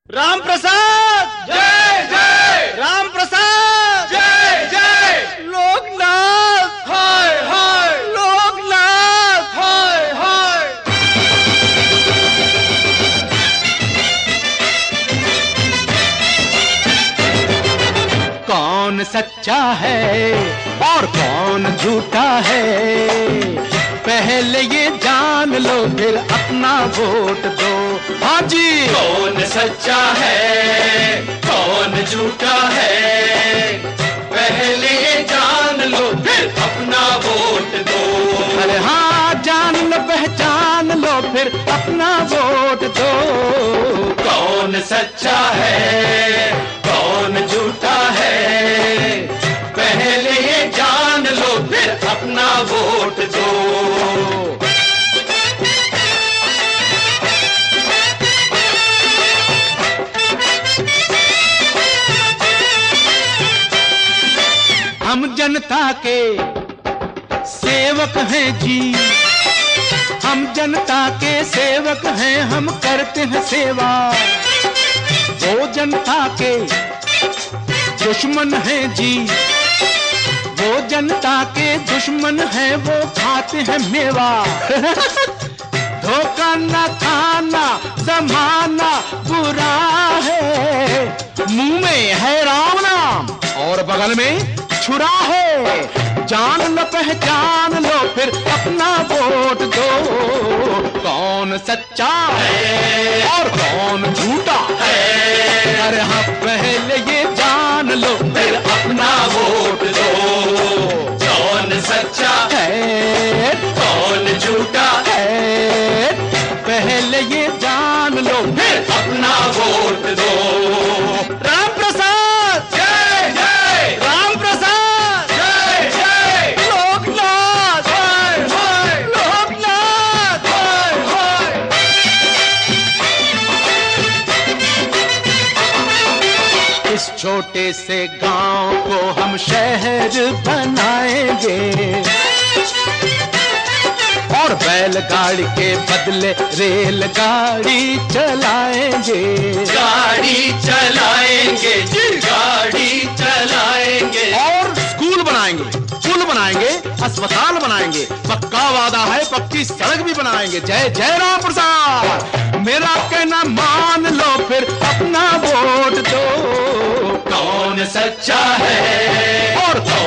राम प्रसाद जय जय, राम प्रसाद जय जय, लोकनाथ हाय हाय, लोकनाथ हाय हाय। कौन सच्चा है और कौन झूठा है, पहले ये जान लो फिर अपना वोट दो। हाँ जी, कौन सच्चा है कौन झूठा है, पहले ये जान लो फिर अपना वोट दो। अरे हाँ, जान लो पहचान लो फिर अपना वोट दो। कौन सच्चा है कौन झूठा है, पहले ये जान लो फिर अपना वोट दो। हम जनता के सेवक हैं जी, हम जनता के सेवक हैं, हम करते हैं सेवा। वो जनता के दुश्मन हैं जी, वो जनता के दुश्मन हैं, वो खाते हैं मेवा। धोखा न खाना जमाना बुरा है, मुंह में है राम नाम और बगल में छुरा है। जान लो पहचान लो फिर अपना वोट दो। कौन सच्चा है और कौन झूठा है, अरे हाँ पहले ये जान लो फिर अपना वोट दो। कौन सच्चा है कौन झूठा है, पहले ये जान लो फिर अपना वोट दो। राम प्रसाद जय जय, राम प्रसाद जय जय, लोकनाथ हाय हाय, लोकनाथ हाय हाय। इस छोटे से गांव को हम शहर बनाएंगे और बैलगाड़ी के बदले रेलगाड़ी चलाएंगे। गाड़ी चलाएंगे जी, गाड़ी चलाएंगे। और स्कूल बनाएंगे, पुल बनाएंगे, अस्पताल बनाएंगे, पक्का वादा है पक्की सड़क भी बनाएंगे। जय जय राम प्रसाद। मेरा कहना मान लो फिर अपना वोट दो। कौन सच्चा है और